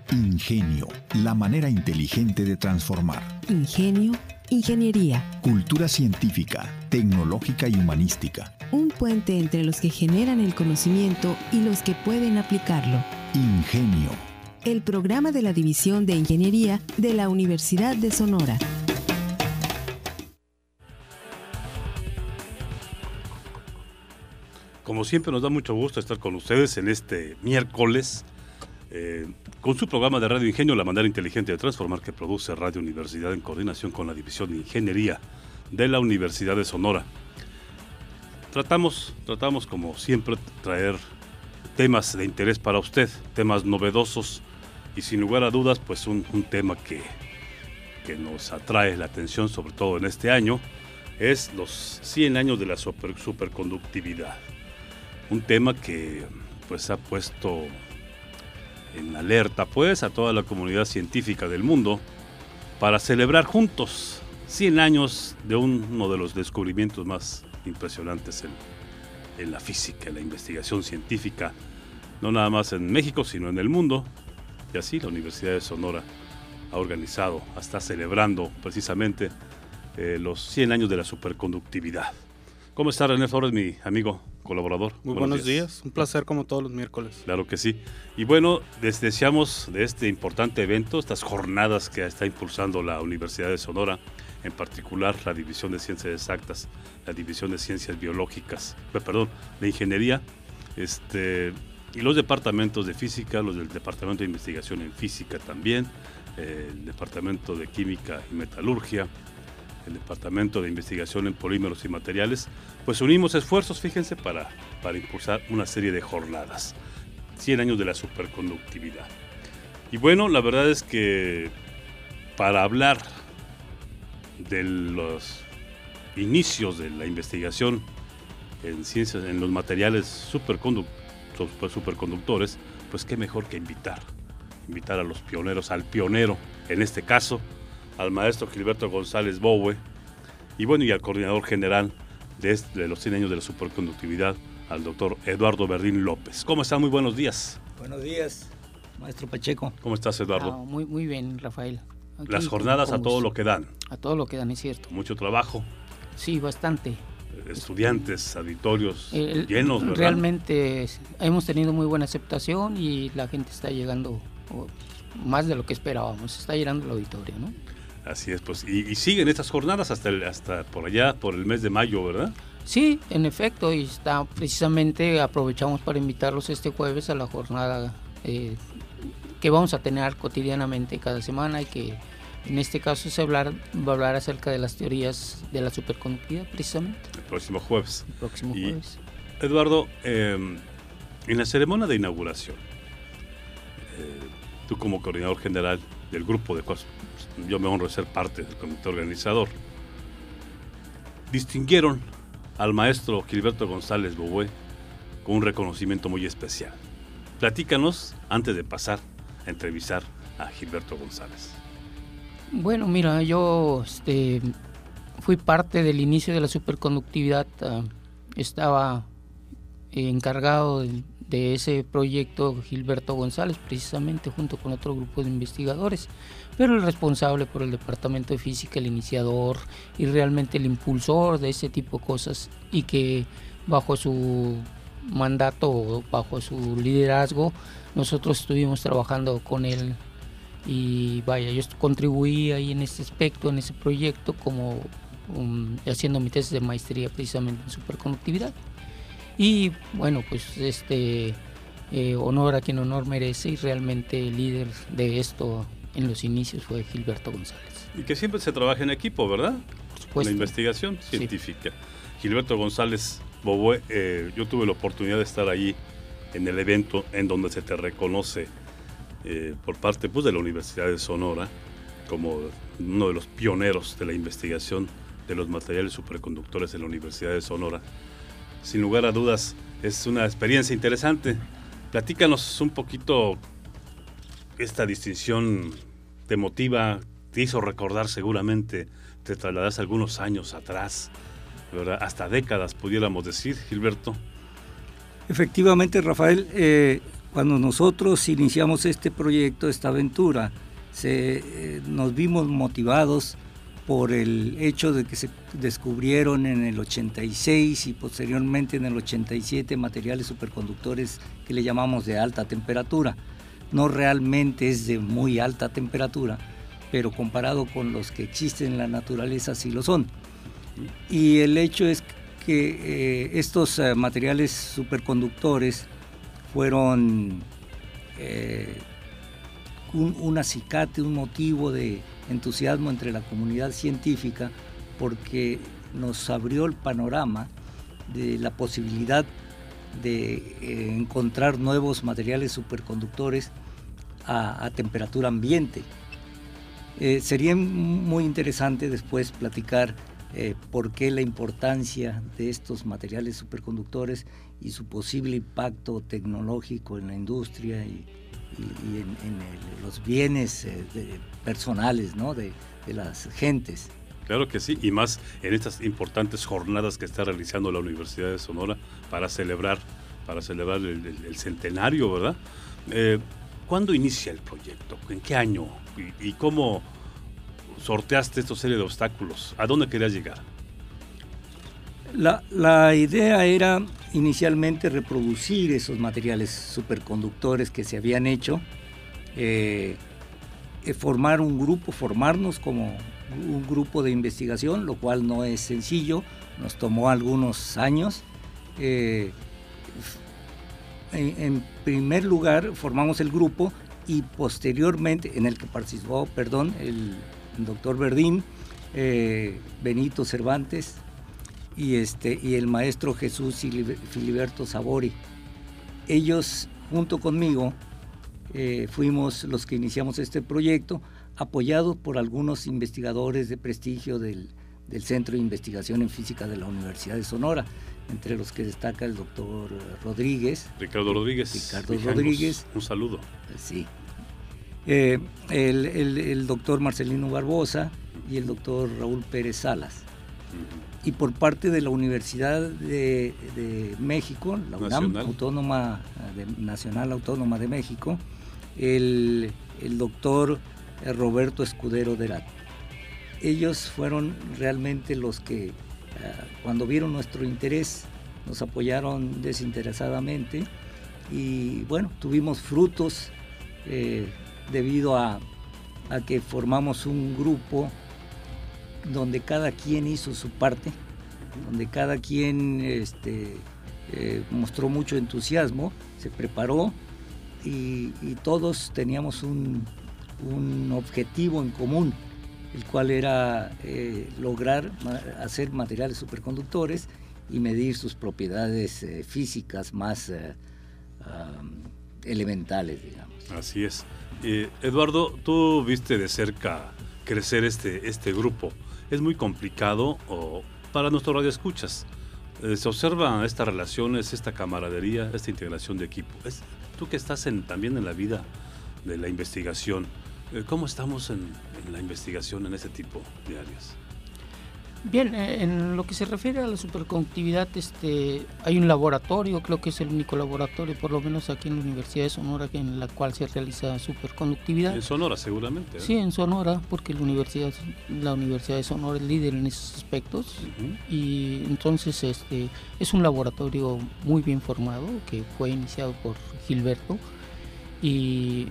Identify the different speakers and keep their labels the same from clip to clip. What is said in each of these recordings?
Speaker 1: Ingenio, la manera inteligente de transformar.
Speaker 2: Ingenio, ingeniería.
Speaker 1: Cultura científica, tecnológica y humanística.
Speaker 2: Un puente entre los que generan el conocimiento y los que pueden aplicarlo.
Speaker 1: Ingenio.
Speaker 2: El programa de la División de Ingeniería de la Universidad de Sonora.
Speaker 3: Como siempre, nos da mucho gusto estar con ustedes en este miércoles con su programa de Radio Ingenio, la manera inteligente de transformar, que produce Radio Universidad en coordinación con la División de Ingeniería de la Universidad de Sonora. Tratamos como siempre, traer temas de interés para usted, temas novedosos y sin lugar a dudas, pues un tema que nos atrae la atención, sobre todo en este año, es los 100 años de la superconductividad. Un tema que pues ha puesto en alerta pues a toda la comunidad científica del mundo para celebrar juntos 100 años de uno de los descubrimientos más impresionantes en la física, en la investigación científica, no nada más en México, sino en el mundo. Y así la Universidad de Sonora ha organizado, está celebrando precisamente los 100 años de la superconductividad. ¿Cómo está René Flores, mi amigo colaborador?
Speaker 4: Muy buenos días, un placer como todos los miércoles.
Speaker 3: Claro que sí. Y bueno, les deseamos de este importante evento, estas jornadas que está impulsando la Universidad de Sonora, en particular la División de Ciencias Exactas, la División de Ciencias Biológicas, de Ingeniería, y los departamentos de Física, los del Departamento de Investigación en Física también, el Departamento de Química y Metalurgia, el Departamento de Investigación en Polímeros y Materiales, pues unimos esfuerzos, fíjense, para impulsar una serie de jornadas. 100 años de la superconductividad. Y bueno, la verdad es que para hablar de los inicios de la investigación en ciencias, en los materiales superconductores, pues qué mejor que invitar a los pioneros, al pionero, en este caso, al maestro Gilberto González Bowe, y bueno, y al coordinador general de los 100 años de la superconductividad, al doctor Eduardo Verdín López. ¿Cómo están? Muy buenos días.
Speaker 5: Buenos días, maestro Pacheco.
Speaker 3: ¿Cómo estás, Eduardo?
Speaker 6: Muy bien, Rafael.
Speaker 3: Aquí, las jornadas a todo lo que dan.
Speaker 6: A todo lo que dan, es cierto.
Speaker 3: Mucho trabajo.
Speaker 6: Sí, bastante.
Speaker 3: Estudiantes, auditorios llenos, ¿verdad?
Speaker 6: Realmente hemos tenido muy buena aceptación y la gente está llegando más de lo que esperábamos. Está llenando el auditorio, ¿no?
Speaker 3: Así es, pues, y siguen estas jornadas hasta por allá, por el mes de mayo, ¿verdad?
Speaker 6: Sí, en efecto, y precisamente aprovechamos para invitarlos este jueves a la jornada que vamos a tener cotidianamente cada semana, y que en este caso va a hablar acerca de las teorías de la superconductividad, precisamente.
Speaker 3: El próximo jueves.
Speaker 6: Y,
Speaker 3: Eduardo, en la ceremonia de inauguración, tú como coordinador general del grupo de cosas, yo me honro de ser parte del comité organizador, distinguieron al maestro Gilberto González Bowe con un reconocimiento muy especial. Platícanos antes de pasar a entrevistar a Gilberto González.
Speaker 6: Bueno, mira, yo fui parte del inicio de la superconductividad, estaba encargado de ese proyecto Gilberto González, precisamente junto con otro grupo de investigadores, pero el responsable por el departamento de física, el iniciador y realmente el impulsor de ese tipo de cosas, y que bajo su mandato, bajo su liderazgo, nosotros estuvimos trabajando con él. Y vaya, yo contribuí ahí en ese aspecto, en ese proyecto, como haciendo mi tesis de maestría precisamente en superconductividad. Y bueno, pues honor a quien honor merece, y realmente el líder de esto en los inicios fue Gilberto González.
Speaker 3: Y que siempre se trabaja en equipo, ¿verdad?
Speaker 6: Por supuesto.
Speaker 3: La investigación científica. Sí. Gilberto González Bowe, yo tuve la oportunidad de estar ahí en el evento en donde se te reconoce por parte de la Universidad de Sonora como uno de los pioneros de la investigación de los materiales superconductores en la Universidad de Sonora. Sin lugar a dudas, es una experiencia interesante. Platícanos un poquito, esta distinción te motiva, te hizo recordar seguramente, te trasladas algunos años atrás, ¿verdad? Hasta décadas, pudiéramos decir, Gilberto.
Speaker 5: Efectivamente, Rafael, Cuando nosotros iniciamos este proyecto, esta aventura, nos vimos motivados por el hecho de que se descubrieron en el 86 y posteriormente en el 87 materiales superconductores que le llamamos de alta temperatura. No realmente es de muy alta temperatura, pero comparado con los que existen en la naturaleza sí lo son. Y el hecho es que estos materiales superconductores fueron un acicate, un motivo de entusiasmo entre la comunidad científica, porque nos abrió el panorama de la posibilidad de encontrar nuevos materiales superconductores a temperatura ambiente. Sería muy interesante después platicar por qué la importancia de estos materiales superconductores y su posible impacto tecnológico en la industria y en los bienes personales, ¿no? de las gentes.
Speaker 3: Claro que sí, y más en estas importantes jornadas que está realizando la Universidad de Sonora para celebrar el centenario, ¿verdad? ¿Cuándo inicia el proyecto? ¿En qué año? ¿Y cómo sorteaste esta serie de obstáculos? ¿A dónde querías llegar?
Speaker 5: La idea era inicialmente reproducir esos materiales superconductores que se habían hecho, formarnos como un grupo de investigación, lo cual no es sencillo, nos tomó algunos años. En primer lugar formamos el grupo y posteriormente, en el que participó, el doctor Verdín, Benito Cervantes y el maestro Jesús Filiberto Sabori. Ellos junto conmigo fuimos los que iniciamos este proyecto, apoyados por algunos investigadores de prestigio del Centro de Investigación en Física de la Universidad de Sonora, entre los que destaca el doctor
Speaker 3: Ricardo Rodríguez. Un saludo.
Speaker 5: Sí. El doctor Marcelino Barbosa y el doctor Raúl Pérez Salas. Y por parte de la Universidad de México, la UNAM, Nacional Autónoma de México, el doctor Roberto Escudero Derat. Ellos fueron realmente los que, cuando vieron nuestro interés, nos apoyaron desinteresadamente y bueno, tuvimos frutos debido a que formamos un grupo donde cada quien hizo su parte, donde cada quien mostró mucho entusiasmo, se preparó y todos teníamos un objetivo en común, el cual era lograr hacer materiales superconductores y medir sus propiedades físicas más elementales, digamos.
Speaker 3: Así es. Eduardo, tú viste de cerca crecer este grupo. ¿Es muy complicado para nuestros radioescuchas? ¿Se observan estas relaciones, esta camaradería, esta integración de equipo? Tú que estás también en la vida de la investigación, ¿cómo estamos en la investigación en ese tipo de áreas?
Speaker 6: Bien, en lo que se refiere a la superconductividad, hay un laboratorio, creo que es el único laboratorio, por lo menos aquí en la Universidad de Sonora, en la cual se realiza superconductividad.
Speaker 3: En Sonora, seguramente, ¿eh?
Speaker 6: Sí, en Sonora, porque la Universidad de Sonora es líder en esos aspectos. Uh-huh. Y entonces es un laboratorio muy bien formado, que fue iniciado por Gilberto. Y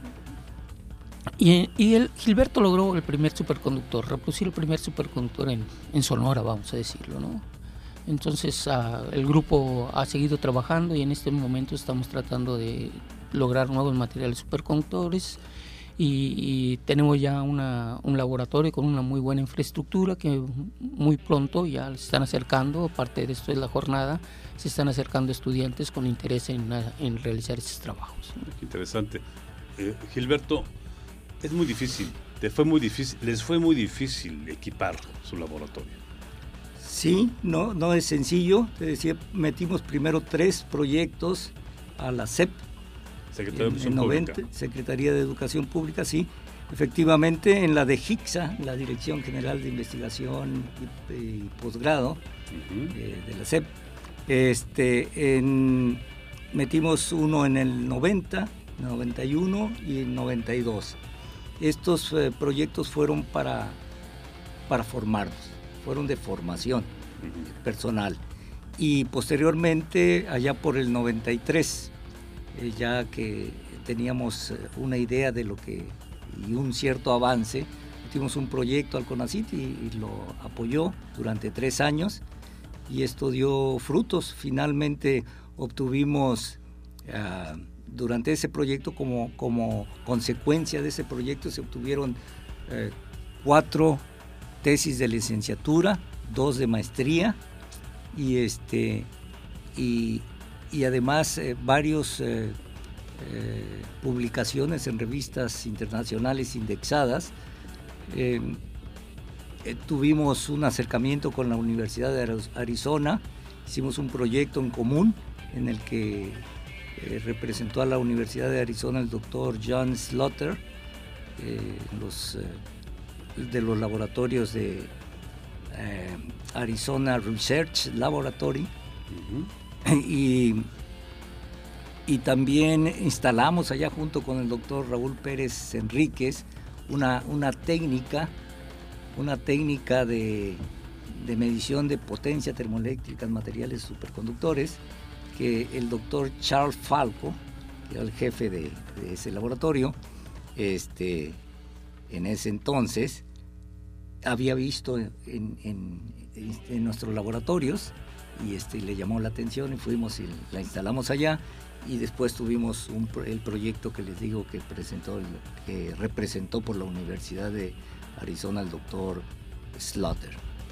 Speaker 6: Gilberto logró el primer superconductor, reproducir el primer superconductor en Sonora, vamos a decirlo, ¿no? Entonces el grupo ha seguido trabajando y en este momento estamos tratando de lograr nuevos materiales superconductores y tenemos ya un laboratorio con una muy buena infraestructura que muy pronto ya se están acercando, aparte de esto es la jornada, se están acercando estudiantes con interés en realizar esos trabajos.
Speaker 3: Qué interesante. Gilberto, es muy difícil, les fue muy difícil equipar su laboratorio.
Speaker 5: Sí, no es sencillo. Te decía, metimos primero 3 proyectos a la SEP, Secretaría de Educación Pública, sí. Efectivamente, en la de JICSA, la Dirección General de Investigación y Posgrado, uh-huh, de la SEP. metimos uno en el 90, 91 y el 92. Estos proyectos fueron para formarnos, fueron de formación personal. Y posteriormente, allá por el 93, ya que teníamos una idea de lo que, y un cierto avance, hicimos un proyecto al CONACYT y lo apoyó durante 3 años, y esto dio frutos. Finalmente obtuvimos, durante ese proyecto, como consecuencia de ese proyecto, se obtuvieron 4 tesis de licenciatura, 2 de maestría, y además varios publicaciones en revistas internacionales indexadas. Tuvimos un acercamiento con la Universidad de Arizona, hicimos un proyecto en común en el que representó a la Universidad de Arizona el doctor John Slaughter, de los laboratorios de Arizona Research Laboratory. Y también instalamos allá junto con el doctor Raúl Pérez Enríquez una técnica de medición de potencia termoeléctrica en materiales superconductores, que el doctor Charles Falco, que era el jefe de ese laboratorio, en ese entonces había visto en nuestros laboratoриos, y le llamó la atención, y fuimos y la instalamos allá. Y después tuvimos el proyecto que les digo que representó por la Universidad de Arizona el doctor Slaughter.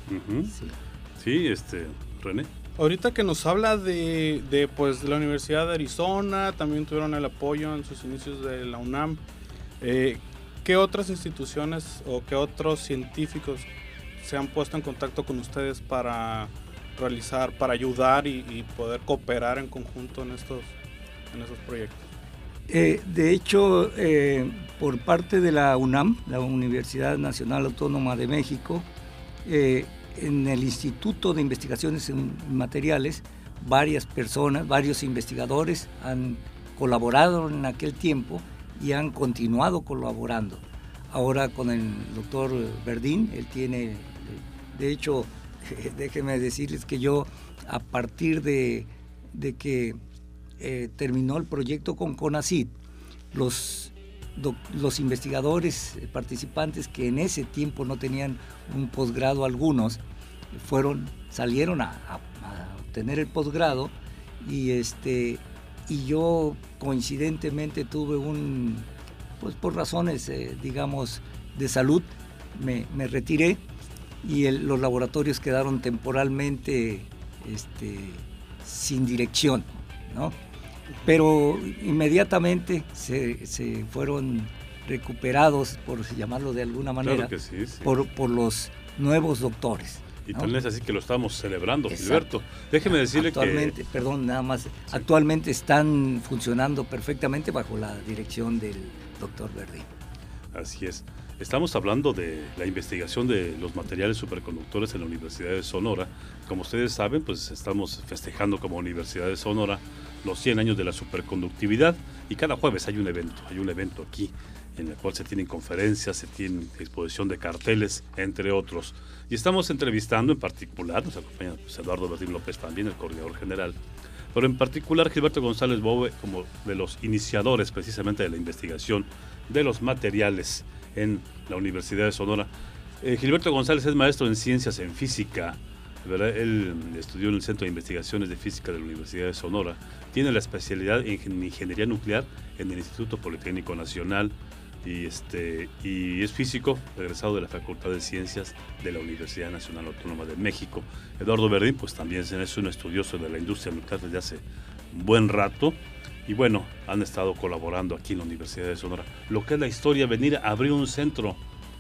Speaker 3: Sí, René.
Speaker 4: Ahorita que nos habla de la Universidad de Arizona, también tuvieron el apoyo en sus inicios de la UNAM. ¿Qué otras instituciones o qué otros científicos se han puesto en contacto con ustedes para ayudar y poder cooperar en conjunto en esos proyectos?
Speaker 5: De hecho, por parte de la UNAM, la Universidad Nacional Autónoma de México, en el Instituto de Investigaciones en Materiales, varias personas, varios investigadores han colaborado en aquel tiempo y han continuado colaborando. Ahora con el doctor Verdín, él tiene, de hecho, déjenme decirles que yo, a partir de que terminó el proyecto con CONACYT, los investigadores participantes que en ese tiempo no tenían un posgrado, algunos salieron a obtener el posgrado, y yo coincidentemente tuve por razones digamos de salud, me retiré, y los laboratorios quedaron temporalmente sin dirección, ¿no? Pero inmediatamente se fueron recuperados, por llamarlo de alguna manera,
Speaker 3: claro que sí.
Speaker 5: por los nuevos doctores.
Speaker 3: Y tal vez así que lo estamos celebrando, Gilberto. Déjeme decirle
Speaker 5: actualmente, actualmente están funcionando perfectamente bajo la dirección del doctor Verdín.
Speaker 3: Así es. Estamos hablando de la investigación de los materiales superconductores en la Universidad de Sonora. Como ustedes saben, pues estamos festejando como Universidad de Sonora los 100 años de la superconductividad, y cada jueves hay un evento aquí en el cual se tienen conferencias, se tiene exposición de carteles, entre otros. Y estamos entrevistando en particular, nos acompaña Eduardo Verdín López también, el coordinador general, pero en particular Gilberto González Bowe, como de los iniciadores precisamente de la investigación de los materiales en la Universidad de Sonora. Gilberto González es maestro en ciencias en física, ¿verdad? Él estudió en el Centro de Investigaciones de Física de la Universidad de Sonora, tiene la especialidad en ingeniería nuclear en el Instituto Politécnico Nacional, y es físico, egresado de la Facultad de Ciencias de la Universidad Nacional Autónoma de México. Eduardo Verdín, pues también es un estudioso de la industria nuclear desde hace un buen rato, y bueno, han estado colaborando aquí en la Universidad de Sonora. Lo que es la historia, venir a abrir un centro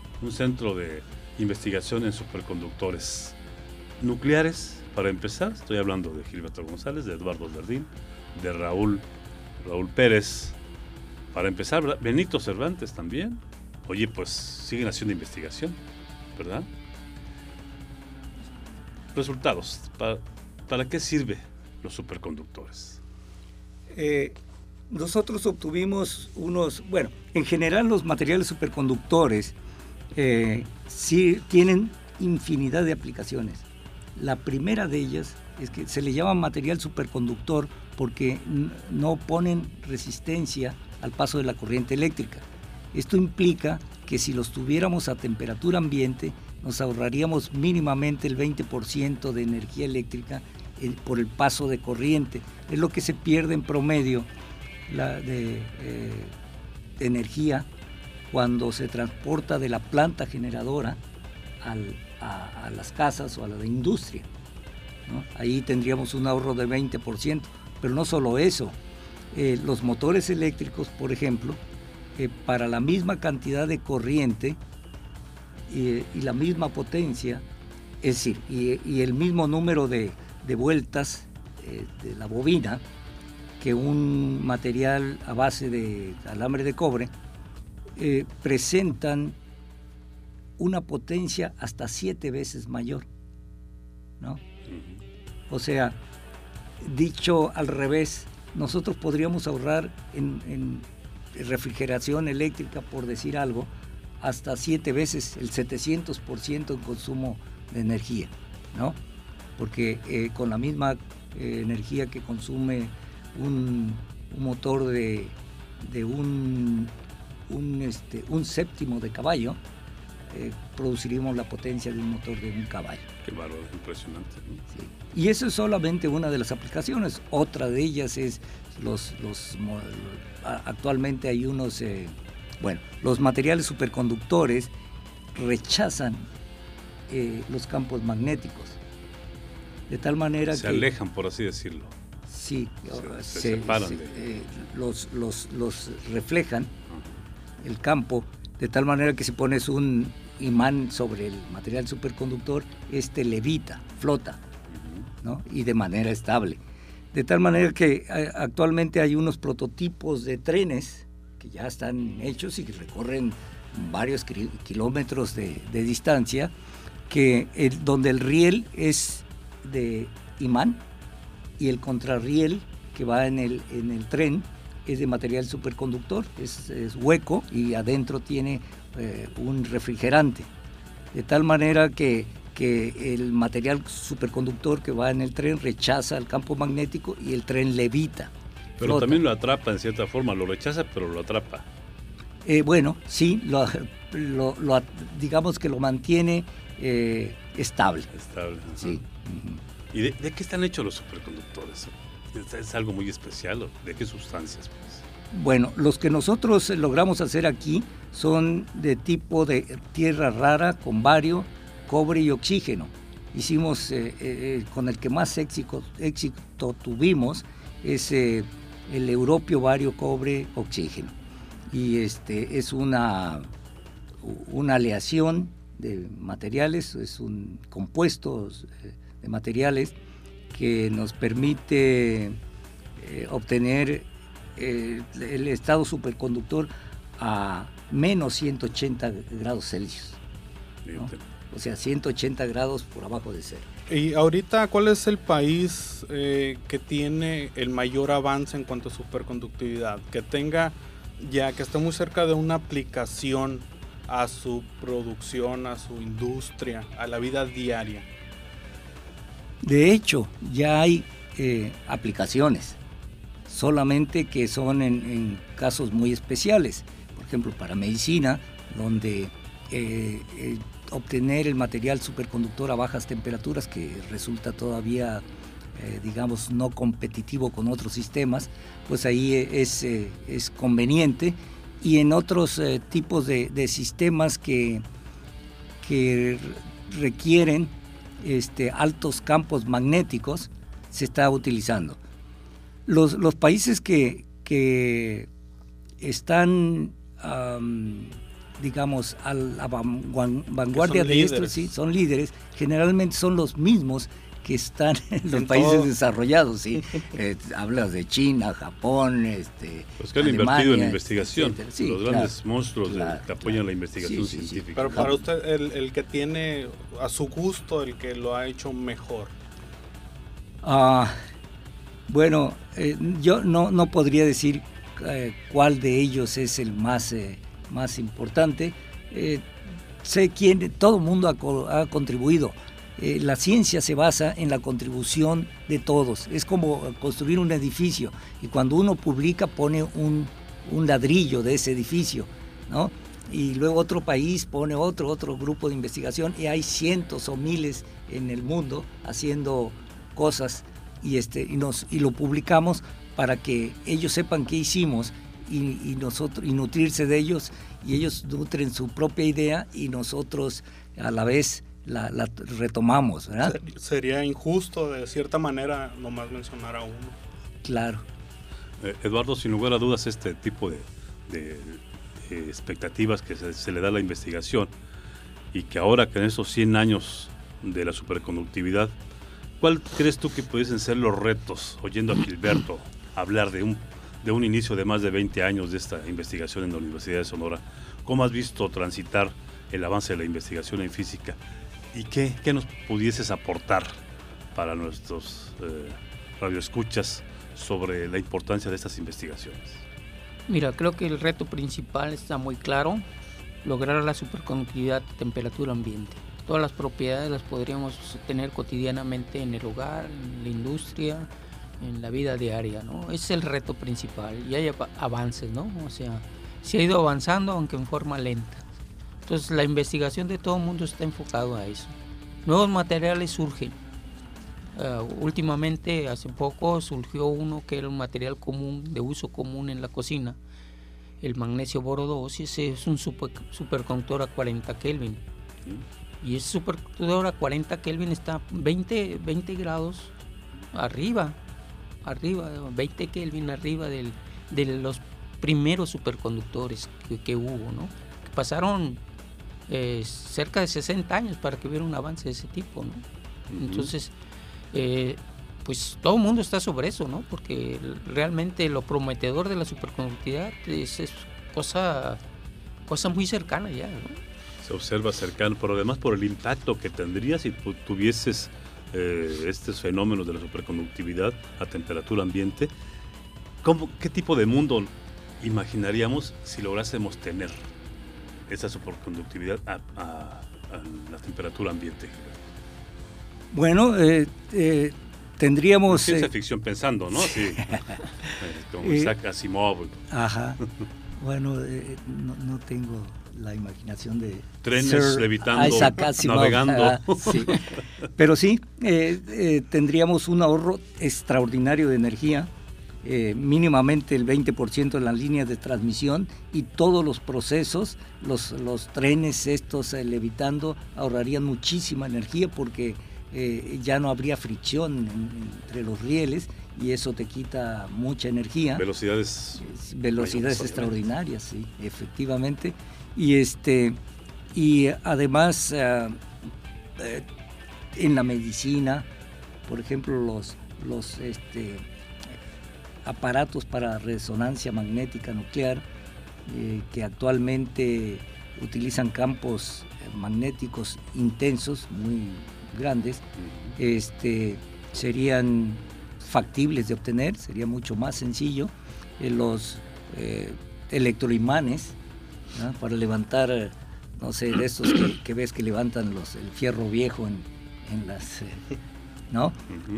Speaker 3: de investigación en superconductores nucleares. Para empezar, estoy hablando de Gilberto González, de Eduardo Verdín, de Raúl Pérez. Para empezar, ¿verdad? Benito Cervantes también. Oye, pues siguen haciendo investigación, ¿verdad? Resultados. ¿Para qué sirven los superconductores?
Speaker 5: Nosotros obtuvimos en general los materiales superconductores sí tienen infinidad de aplicaciones. La primera de ellas es que se le llama material superconductor porque no ponen resistencia al paso de la corriente eléctrica. Esto implica que si los tuviéramos a temperatura ambiente, nos ahorraríamos mínimamente el 20% de energía eléctrica por el paso de corriente. Es lo que se pierde en promedio de energía cuando se transporta de la planta generadora a las casas o a la industria, ¿no? Ahí tendríamos un ahorro de 20%, pero no solo eso. Los motores eléctricos, por ejemplo, para la misma cantidad de corriente y la misma potencia, es decir, y el mismo número de vueltas de la bobina que un material a base de alambre de cobre, presentan una potencia hasta 7 veces mayor, ¿no? O sea, dicho al revés, nosotros podríamos ahorrar en refrigeración eléctrica, por decir algo, hasta 7 veces, el 700% en consumo de energía, ¿no? Porque con la misma energía que consume un motor de un séptimo de caballo, produciríamos la potencia de un motor de un caballo.
Speaker 3: Qué valor, impresionante, ¿no?
Speaker 5: Sí. Y eso es solamente una de las aplicaciones. Otra de ellas es actualmente hay unos, los materiales superconductores rechazan los campos magnéticos, de tal manera
Speaker 3: se alejan, por así decirlo.
Speaker 5: Sí,
Speaker 3: se separan
Speaker 5: los reflejan el campo, de tal manera que si pones un imán sobre el material superconductor, este levita, flota, ¿no? Y de manera estable. De tal manera que actualmente hay unos prototipos de trenes que ya están hechos y que recorren varios kilómetros de distancia, donde el riel es de imán y el contrarriel que va en el tren es de material superconductor, es hueco y adentro tiene un refrigerante, de tal manera que el material superconductor que va en el tren rechaza el campo magnético y el tren levita.
Speaker 3: Pero
Speaker 5: flota.
Speaker 3: También lo atrapa en cierta forma, lo rechaza pero lo atrapa.
Speaker 5: Sí, digamos que lo mantiene estable.
Speaker 3: Estable. Ajá.
Speaker 5: Sí.
Speaker 3: ¿Y de qué están hechos los superconductores? ¿Es algo muy especial? ¿De qué sustancias, pues?
Speaker 5: Bueno, los que nosotros logramos hacer aquí son de tipo de tierra rara con bario, cobre y oxígeno. Hicimos con el que más éxito tuvimos es el europio, bario, cobre, oxígeno. Y es una aleación de materiales, es un compuesto de materiales que nos permite obtener el estado superconductor a menos 180 grados Celsius, ¿no? O sea, 180 grados por abajo de cero.
Speaker 4: Y ahorita, ¿cuál es el país que tiene el mayor avance en cuanto a superconductividad? Que esté muy cerca de una aplicación a su producción, a su industria, a la vida diaria.
Speaker 5: De hecho, ya hay aplicaciones, solamente que son en casos muy especiales. Por ejemplo, para medicina, donde obtener el material superconductor a bajas temperaturas, que resulta todavía, no competitivo con otros sistemas, pues ahí es conveniente. Y en otros tipos de sistemas que requieren altos campos magnéticos, se está utilizando. Los países que están, a la vanguardia de esto, sí, son líderes, generalmente son los mismos que están en los países desarrollados, ¿sí? Hablas de China, Japón,
Speaker 3: los que han
Speaker 5: Alemania,
Speaker 3: invertido en investigación,
Speaker 5: sí,
Speaker 3: los grandes monstruos que apoyan la investigación
Speaker 5: sí,
Speaker 3: científica.
Speaker 4: Pero para usted, el que tiene a su gusto, el que lo ha hecho mejor.
Speaker 5: Bueno, yo no podría decir cuál de ellos es el más importante. Sé quién, todo el mundo ha contribuido. La ciencia se basa en la contribución de todos. Es como construir un edificio y cuando uno publica pone un ladrillo de ese edificio, ¿no? Y luego otro país pone otro grupo de investigación y hay cientos o miles en el mundo haciendo cosas y lo publicamos para que ellos sepan qué hicimos y nutrirse de ellos, y ellos nutren su propia idea y nosotros a la vez la retomamos, ¿verdad?
Speaker 4: Sería injusto de cierta manera nomás mencionar a uno.
Speaker 5: Claro.
Speaker 3: Eduardo, sin lugar a dudas, este tipo de expectativas que se le da a la investigación, y que ahora que en esos 100 años de la superconductividad, ¿cuál crees tú que pudiesen ser los retos, oyendo a Gilberto hablar de un inicio de más de 20 años de esta investigación en la Universidad de Sonora? ¿Cómo has visto transitar el avance de la investigación en física? ¿Y qué nos pudieses aportar para nuestros radioescuchas sobre la importancia de estas investigaciones?
Speaker 6: Mira, creo que el reto principal está muy claro: lograr la superconductividad a temperatura ambiente. Todas las propiedades las podríamos tener cotidianamente en el hogar, en la industria, en la vida diaria, ¿no? Ese es el reto principal, y hay avances, ¿no? O sea, se ha ido avanzando, aunque en forma lenta. Entonces la investigación de todo el mundo está enfocado a eso. Nuevos materiales surgen. Últimamente, hace poco, surgió uno que era un material común, de uso común en la cocina, el magnesio boro 2, y ese es un superconductor a 40 Kelvin. Y ese superconductor a 40 Kelvin está 20 grados arriba, 20 Kelvin arriba de los primeros superconductores que hubo, ¿no? Que pasaron cerca de 60 años para que hubiera un avance de ese tipo, ¿no? Entonces, pues todo el mundo está sobre eso, ¿no? Porque realmente lo prometedor de la superconductividad es cosa muy cercana ya, ¿no?
Speaker 3: Se observa cercano, pero además por el impacto que tendría si tuvieses estos fenómenos de la superconductividad a temperatura ambiente. ¿Qué tipo de mundo imaginaríamos si lográsemos tener esa superconductividad a la temperatura ambiente?
Speaker 5: Bueno, tendríamos...
Speaker 3: Ciencia ficción pensando, ¿no? Sí. Como Isaac Asimov.
Speaker 5: Ajá. Bueno, no tengo la imaginación de
Speaker 3: trenes levitando, navegando.
Speaker 5: Sí. Pero sí, tendríamos un ahorro extraordinario de energía, mínimamente el 20% en las líneas de transmisión, y todos los procesos, los trenes estos levitando ahorrarían muchísima energía porque ya no habría fricción entre los rieles y eso te quita mucha energía.
Speaker 3: Velocidades
Speaker 5: extraordinarias, sí, efectivamente. Y además en la medicina, por ejemplo, los aparatos para resonancia magnética nuclear que actualmente utilizan campos magnéticos intensos, muy grandes, serían factibles de obtener, sería mucho más sencillo. Los electroimanes, ¿no? Para levantar, no sé, de estos que ves que levantan el fierro viejo en las, ¿no?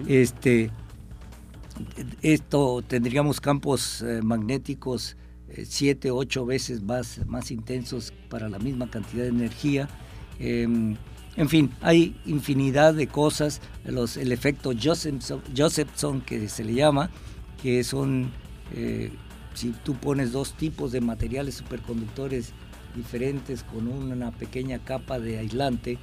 Speaker 5: Esto tendríamos campos magnéticos 7, 8 veces más intensos para la misma cantidad de energía. En fin, hay infinidad de cosas. El efecto Josephson, que se le llama, que son, si tú pones dos tipos de materiales superconductores diferentes con una pequeña capa de aislante,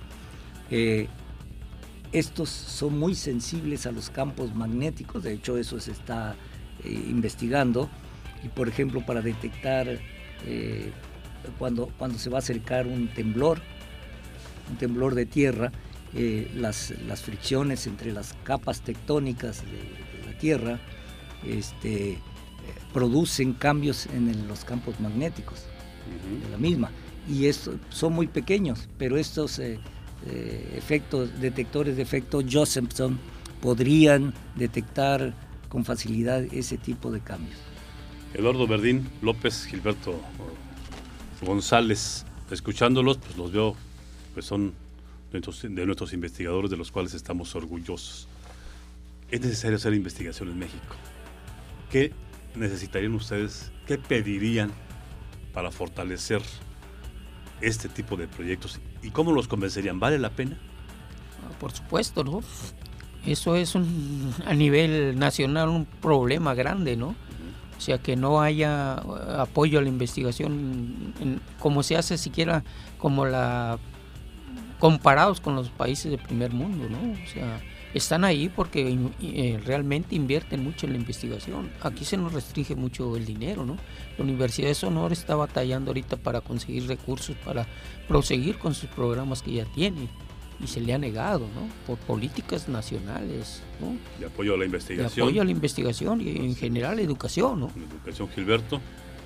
Speaker 5: estos son muy sensibles a los campos magnéticos. De hecho, eso se está investigando. Y por ejemplo, para detectar cuando se va a acercar un temblor de tierra, las fricciones entre las capas tectónicas de la tierra producen cambios en los campos magnéticos de la misma, y estos son muy pequeños, pero estos detectores de efecto Josephson podrían detectar con facilidad ese tipo de cambios.
Speaker 3: Eduardo Verdín López, Gilberto González, escuchándolos, pues los veo, pues son de nuestros investigadores de los cuales estamos orgullosos. Es necesario hacer investigación en México. ¿Qué necesitarían ustedes? ¿Qué pedirían para fortalecer este tipo de proyectos? ¿Y cómo los convencerían? ¿Vale la pena?
Speaker 6: Por supuesto, ¿no? Eso es a nivel nacional un problema grande, ¿no? O sea, que no haya apoyo a la investigación como se hace siquiera comparados con los países de primer mundo, ¿no? O sea, están ahí porque realmente invierten mucho en la investigación. Aquí se nos restringe mucho el dinero, ¿no? La Universidad de Sonora está batallando ahorita para conseguir recursos para proseguir con sus programas que ya tiene y se le ha negado, ¿no? Por políticas nacionales, ¿no?
Speaker 3: De apoyo a la investigación.
Speaker 6: De apoyo a la investigación y en general educación, ¿no?
Speaker 3: Educación, Gilberto.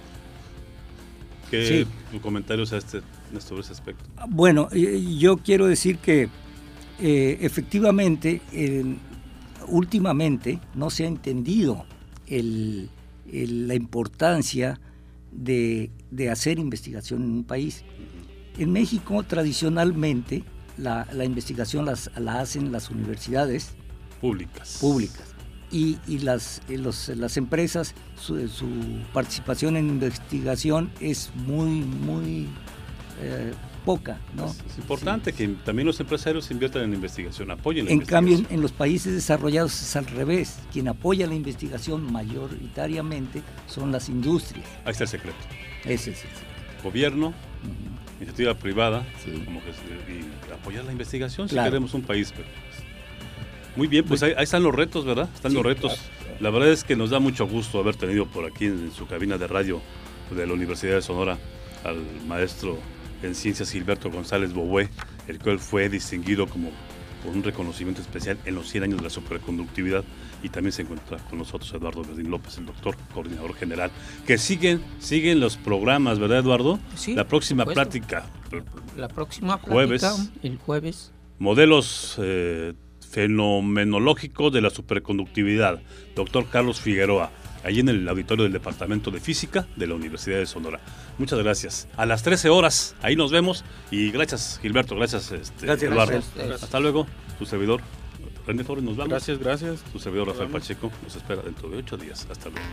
Speaker 3: ¿Qué comentarios sobre ese aspecto?
Speaker 5: Bueno, yo quiero decir que efectivamente, últimamente no se ha entendido la importancia de hacer investigación en un país. En México, tradicionalmente, la investigación la hacen las universidades
Speaker 3: públicas.
Speaker 5: Y las empresas, su participación en investigación es muy poca, ¿no?
Speaker 3: Es importante que también los empresarios inviertan en investigación, apoyen la investigación.
Speaker 5: En cambio, en los países desarrollados es al revés. Quien apoya la investigación mayoritariamente son las industrias.
Speaker 3: Ahí está el secreto.
Speaker 5: Ese es el secreto.
Speaker 3: Gobierno, iniciativa privada, como que, y apoyar la investigación si queremos un país. Muy bien, pues ahí están los retos, ¿verdad? Están los retos. Claro. La verdad es que nos da mucho gusto haber tenido por aquí en su cabina de radio de la Universidad de Sonora al maestro en ciencias Gilberto González Boué, el cual fue distinguido con un reconocimiento especial en los 100 años de la superconductividad, y también se encuentra con nosotros Eduardo Verdín López, el doctor, coordinador general, que siguen los programas, ¿verdad, Eduardo?
Speaker 6: Sí,
Speaker 3: la próxima plática.
Speaker 6: La próxima plática, el jueves.
Speaker 3: Modelos fenomenológicos de la superconductividad, doctor Carlos Figueroa, allí en el auditorio del Departamento de Física de la Universidad de Sonora. Muchas gracias. A las 13 horas, ahí nos vemos, y gracias, Gilberto, gracias, Eduardo.
Speaker 6: Gracias.
Speaker 3: Hasta luego, su servidor René Torres, nos vamos.
Speaker 4: Gracias.
Speaker 3: Su servidor Rafael Pacheco nos espera dentro de 8 días. Hasta luego.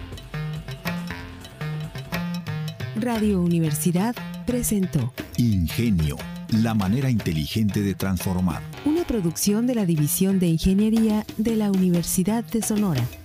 Speaker 2: Radio Universidad presentó
Speaker 1: Ingenio, la manera inteligente de transformar.
Speaker 2: Una producción de la División de Ingeniería de la Universidad de Sonora.